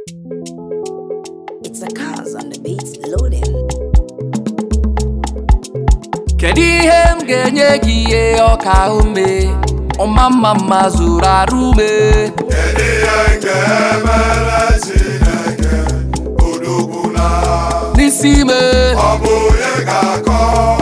It's a cause on the beats loading. Kedu ihe m ga-enye gị ihe ọka ume ọmamma mma zuru arụ ume? Kedu ihe m ga-emere Chineke odogwu na n'isi ime? Ọ bụ onye ga-akọ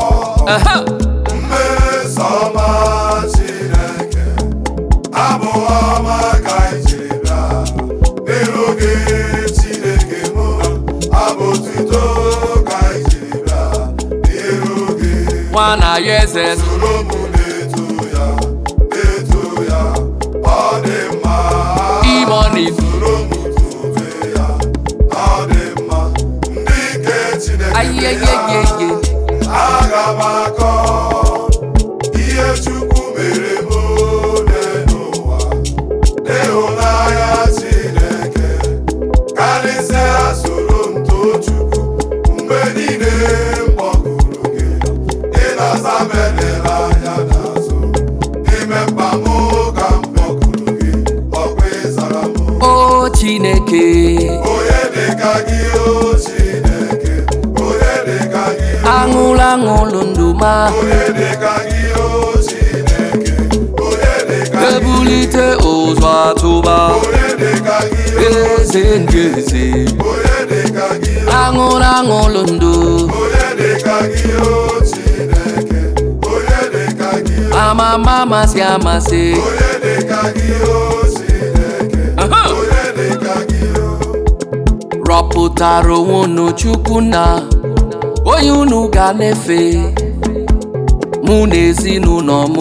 mmeso ọma Chineke, abụ ọma ka anyị jiri bịa n'iru gị Chineke m, abụ otuto ka anyị jiri bịa n'iru gị. Nwa na ya eze Soro m na-eto ya, na-eto ya, ọ dị mma. imoni Soro m tobe ya, ọ dị mma. Ndị nke Chineke ya, ayeyeyeye aga m akọ ihe Chukwu mere m n'ụwa, n'ịhụnanya Chineke karịsịa. Soro m too Chukwu mgbe niile m kpọkuru gị, ị na-aza m elele anya n'azụ. N'ime mkpa m ka m kpọkuru gị, ọkwa ị zara m. o Chineke Onye dịka gị, o Chineke, onye dịka gị, aṅụlụ aṅụlụ ndụ ma onye dịka gị, o Chineke, onye dịka gị, ebulite ụzọ atụba onye dịka gị, eze ndị eze onye dịka gị, aṅụlụ aṅụlụ ndụ onye dịka gị, o Chineke, onye dịka gị, amama amasị amasị onye dịka gị, o Chineke, onye dịka gị, o. rọpụtara onwe unu Chukwu na onye unu ga na-efe, mụ na ezinụlọ m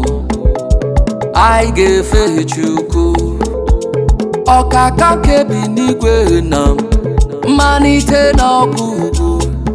anyị ga-efe Chukwu ọkaka kebi n'igwe na mmalite na ọgwụgwụ,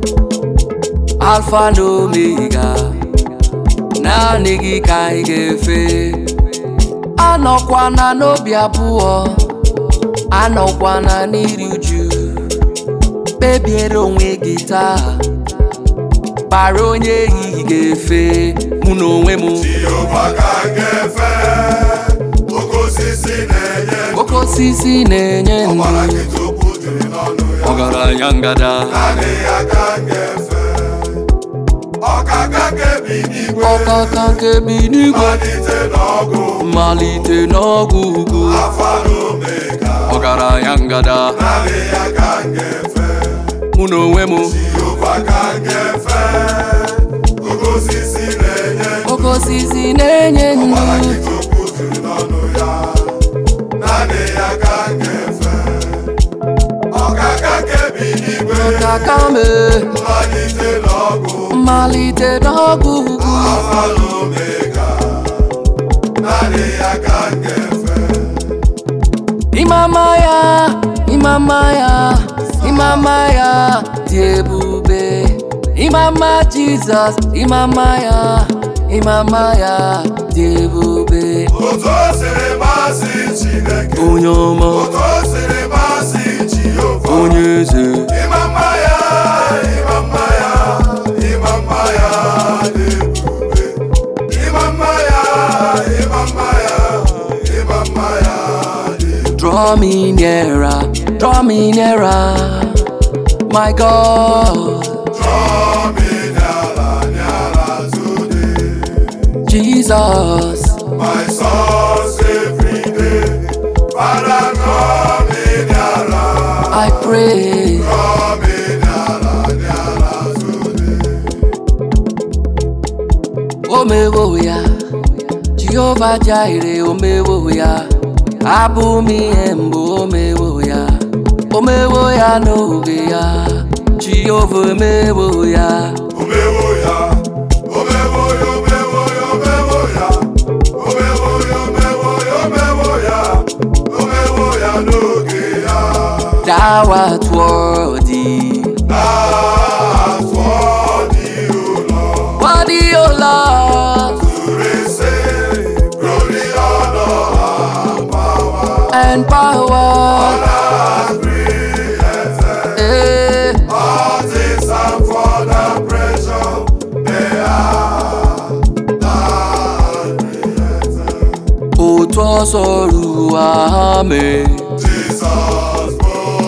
alfa na omega, naanị gị ka anyị ga-efe. Anọkwana n'obi abụọ, anọkwana n'iri uju, kpebiere onwe gị taa, kpara onye ehihie ga-efe, mụ na onwe m. Jehova ka m ga-efe, oke osisi na-enye ndụ, Oke osisi na-enye ndụ, ọbara nkịtị okwu juru n'ọnụ ya. ọgaranya ngada, Naanị ya ka m ga-efe, ọkaka kebi n'igwe, ọkaka kebi n'igwe, malite n'ọgụ, mmalite n'ọgwụgwụ, Alfa na Omega. ọgaranya ngada, Naanị ya ka m ga-efe, mụ na onwe m. Jehova ka m ga-efe, oke osisi na-enye ndụ, Oke osisi na-enye ọbara ndụ, nkịtị okwu juru n'ọnụ ya. Naanị ya ka m ga-efe, ọkaka kebi n'igwe, ọkaka me, malite n'ọgụ, mmalite n'ọgwụgwụ, Alfa na Omega. Naanị ya ka m ga-efe. ịmama ya, ịmama ya, ịmama ya dị ebube, ịmama Jizọs, ịmama ya, ịmama ya dị ebube, Otu o siri masị Chineke, onye ọma, otu o siri masị Jehova, onye eze, ịmama ya, ịmama ya, ịmama ya dị ebube, ịmama ya, ịmama ya, ịmama ya dị ebube. draw me nearer, draw me nearer, my God, Draw me nearer, nearer today, Jesus, my source every day. Father, draw me nearer, I pray. draw me nearer, nearer today. Omewo ya, Jehovah Jireh, omewo ya, abụ m ihe mbụ, omewo ya n'oge ya, Jehovah omewo ya, Omewo ya, omewo ya, omewo ya, omewo ya, omewo ya, omewo ya, omewo ya, omewo ya n'oge ya. thou art worthy, That's what you Lord, worthy, O Lord, to receive glory, honor, and power, and power, and creation. eh, All things are for the pressure they are not created. otu ọsọ ruo ame, Jesus born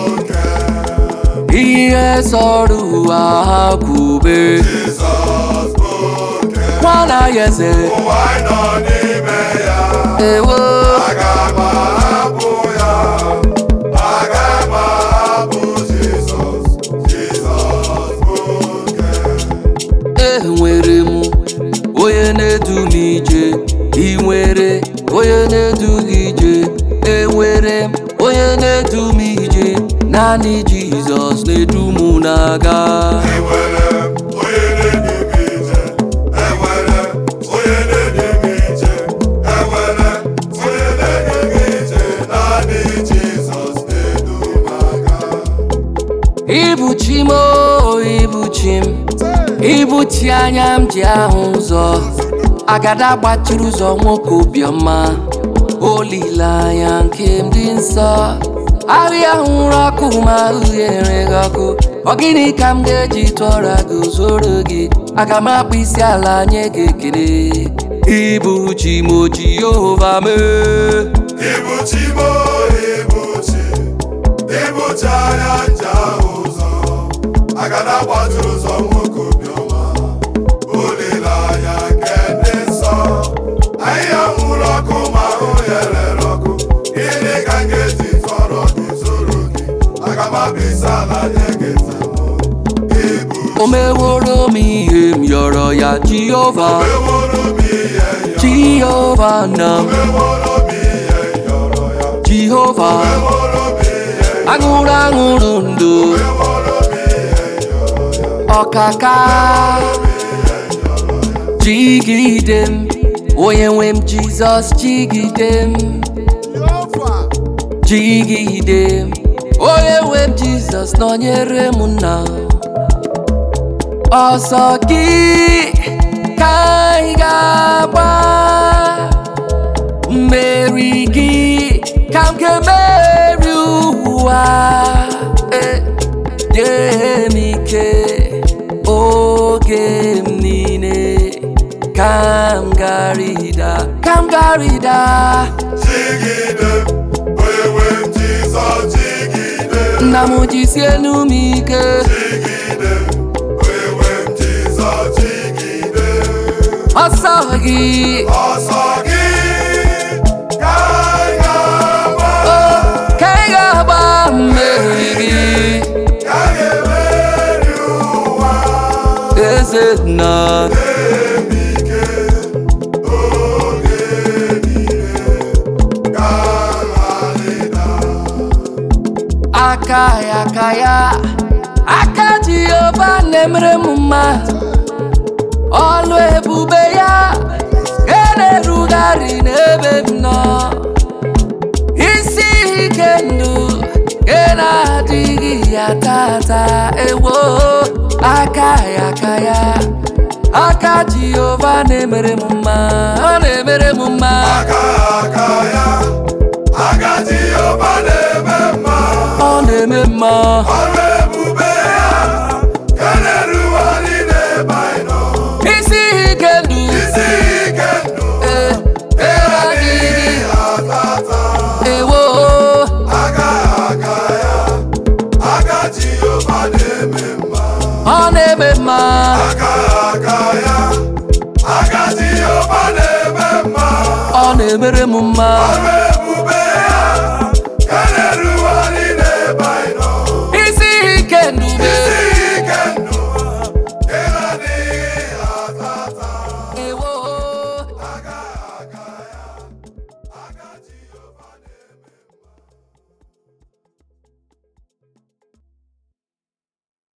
ihe sọrọ ụwa ha kwube. Jizọs bụ oke Nwana ya eze ụwa anyị nọ n'ime ya. ewo Aga m ahapụ ya, aga m ahapụ Jizọs. Jizọs bụ oke. enwere m onye na-edu m ije, ị nwere onye na-edu gị ije. Enwere m onye na-edu m ije, naanị Jizọs na-edu m na-aga. Enwere m onye na-edu m ije, enwere m onye na-edu m ije, enwere m onye na-edu m ije, naanị Jizọs na-edu m aga. Ịbụ chi m, ịbụ chi m, ịbụ chi anya m ji ahụ ụzọ. Agada gbachiri ụzọ nwoke obiọma, olileanya nke m dị nsọ. Ahịa hụrụ ọkụ ma ahụ enweghị ọkụ, ọ gịnị ka m ga-eji tụọra gị zoro gị? Aga m akpụ isi ala nye gị ekele. Ịbụ chi m, Jehova mee. Ịbụ chi m, ịbụ chi, ịbụ chi anya nji ahụ ụzọ. Agada gbachiri ụzọ nwoke obiọma, olileanya nke ndị nsọ. Ahịhịa nwụrụ ọkụ ma ahụ ya rere ọkụ, gịnị ka m ga-eji tọrọ gị zoro gị? Aga m akpụ isi ala nye gị ekele. Ịbụ O meworo m ihe m yọrọ ya, Jehova, meworo m ihe yọrọ, Jehova na m, meworo m ihe yọrọ ya, Jehova, meworo m ihe aṅụrụ aṅụrụ ndụ, meworo m ihe yọrọ ya. ọkaka jigide m, onye nwe m Jizọs jigide m, jigide m, onye nwe m Jizọs nọnyere m nna. Ọsọ gị ka anyị ga-agba, mmeri gị ka m ga-emeri ụwa. Nye m ike oge m niile, ka m garịda, ka m garịda. Jigide m, onye nwe m Jizọs jigide m. Nna m jisie enu m ike, Jigide m, onye nwe m Jizọs jigide m. ọsọ gị Ọsọ gị ka anyị ga-agba, ka ị ga-agba, mmeri gị ka anyị ga-emeri ụwa. eze nna. Nye m ike oge niile, ka m gharịda. Aka ya, aka ya, aka Jehova na-emere m mma. Ọlụ ebube ya ga na-erugharị n'ebe m nọ. Isi ike ndụ ga na-adịghị ya tata ewo. Aka ya, aka ya, aka Jehova na-emere m mma, ọ na-emere m mma. Aka ya, aka Jehova na-eme mma. Ọ na-eme mma. Ọrụ ebube ya ga na-erugharị n'ebe anyị nọ. Isi ike ndụ Isi ike ndụ adịghị ya tata. ewo. Aka ya, aka Jehova na-eme mma. Ọ na-eme mma. Aka ya, aka Jehova na-eme mma. Ọ na-emere m mma. Ọrụ